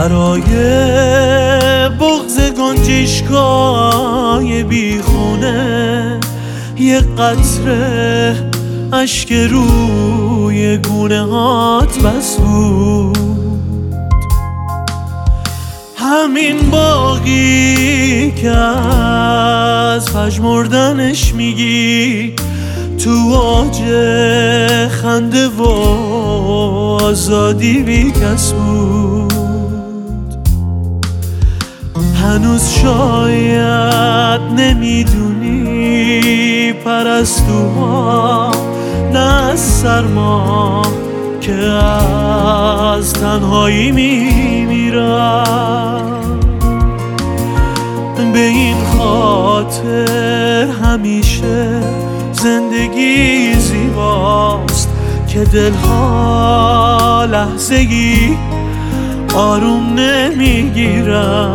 برای بغض گنجشگاه بیخونه یه قطره اشک روی گونه هات بس بود. همین باقی که از پژمردنش میگی تو اوج خنده و آزادی بی کس بود. هنوز شاید نمیدونی پرستوها نه از سرما که از تنهایی میمیرن. به این خاطر همیشه زندگی زیباست که دلها لحظه‌ای آروم نمیگیرن.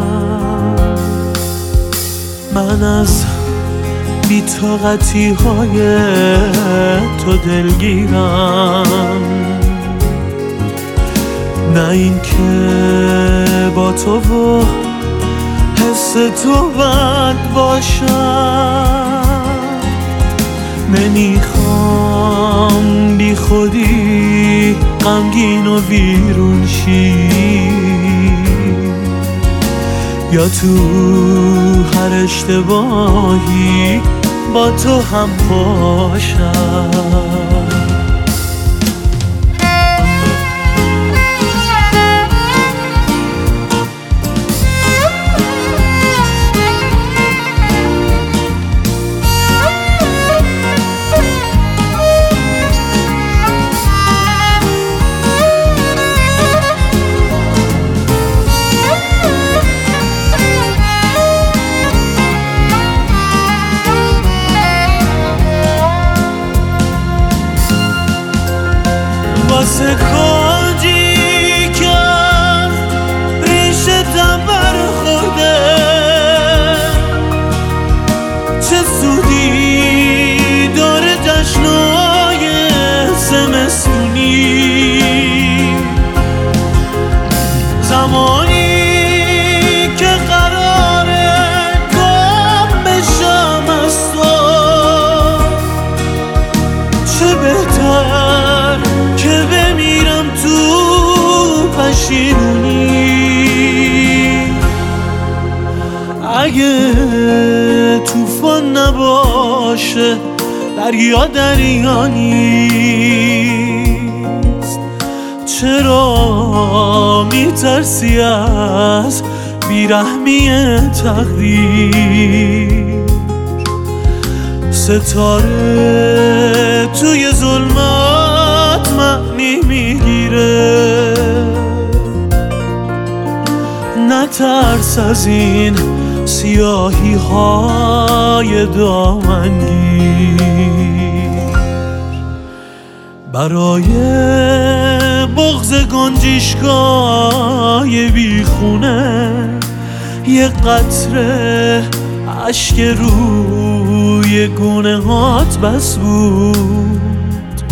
من از بی‌طاقتی های تو دلگیرم، نه این که با تو و حس تو بد باشم. نمیخوام بی خودی غمگین و ویرون شی یا تو هر اشتباهی با تو هم باشم. واسه کاجی که ریشتم برخورده چه سودی داره جشنای زمستونی. زمانی که قراره گم بشم از تو چه بهتر که بمیرم تو پشیمونی. اگه طوفان نباشه دریا دریا نیست، چرا میترسی از بیرحمی تقدیر؟ ستاره توی ظلمات معنی میگیره، نترس از این سیاهی های دامنگیر. برای بغض گنجشگاه بیخونه یه قطره اشک روی گونه هات بس بود.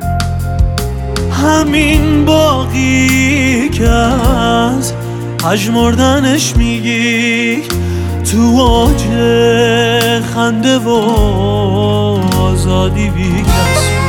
همین باقی که از پژمردنش میگی تو اوج خنده و آزادی بی کس بود.